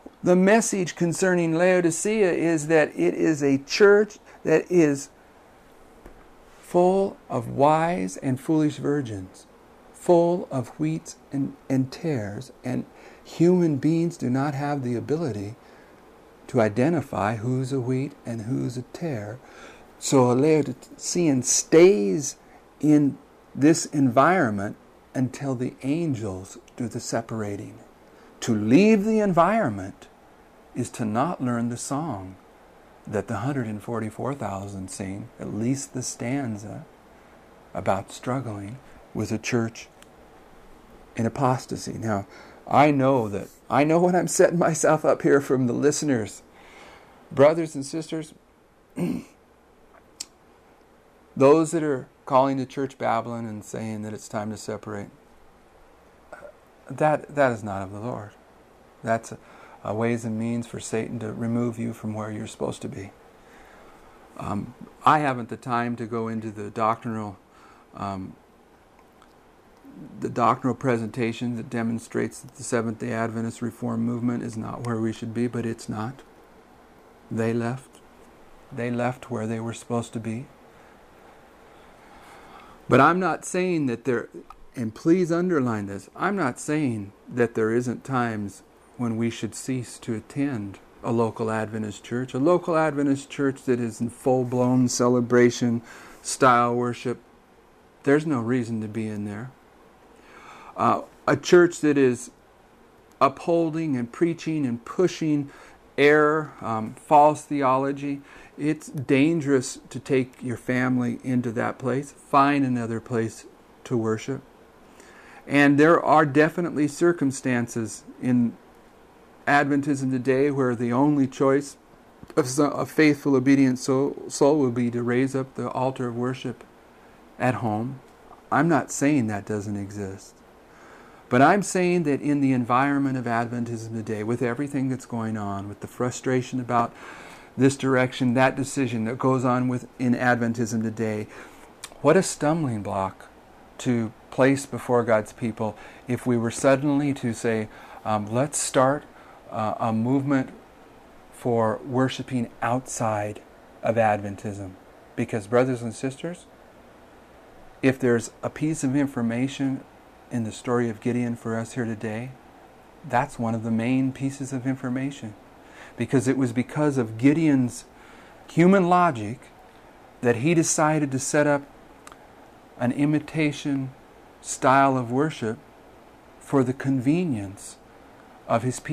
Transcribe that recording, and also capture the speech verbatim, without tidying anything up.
The message concerning Laodicea is that it is a church that is full of wise and foolish virgins, full of wheats and, and tares, and human beings do not have the ability to identify who's a wheat and who's a tare. So a Laodicean stays in this environment until the angels do the separating. To leave the environment is to not learn the song that the one hundred forty-four thousand sing, at least the stanza about struggling with a church in apostasy. Now, I know that, I know when I'm setting myself up here from the listeners, brothers and sisters, those that are calling the church Babylon and saying that it's time to separate, that that is not of the Lord. That's a, a ways and means for Satan to remove you from where you're supposed to be. Um, I haven't the time to go into the doctrinal um, the doctrinal presentation that demonstrates that the Seventh-day Adventist Reform movement is not where we should be, but it's not. They left. They left where they were supposed to be. But I'm not saying that there, and please underline this, I'm not saying that there isn't times when we should cease to attend a local Adventist church. A local Adventist church that is in full-blown celebration, style worship, there's no reason to be in there. Uh, a church that is upholding and preaching and pushing error, um, false theology, it's dangerous to take your family into that place. Find another place to worship. And there are definitely circumstances in Adventism today where the only choice of a faithful, obedient soul, soul will be to raise up the altar of worship at home. I'm not saying that doesn't exist. But I'm saying that in the environment of Adventism today, with everything that's going on, with the frustration about this direction, that decision that goes on with in Adventism today, what a stumbling block to place before God's people if we were suddenly to say, um, let's start uh, a movement for worshiping outside of Adventism. Because, brothers and sisters, if there's a piece of information in the story of Gideon for us here today, that's one of the main pieces of information. Because it was because of Gideon's human logic that he decided to set up an imitation style of worship for the convenience of his people.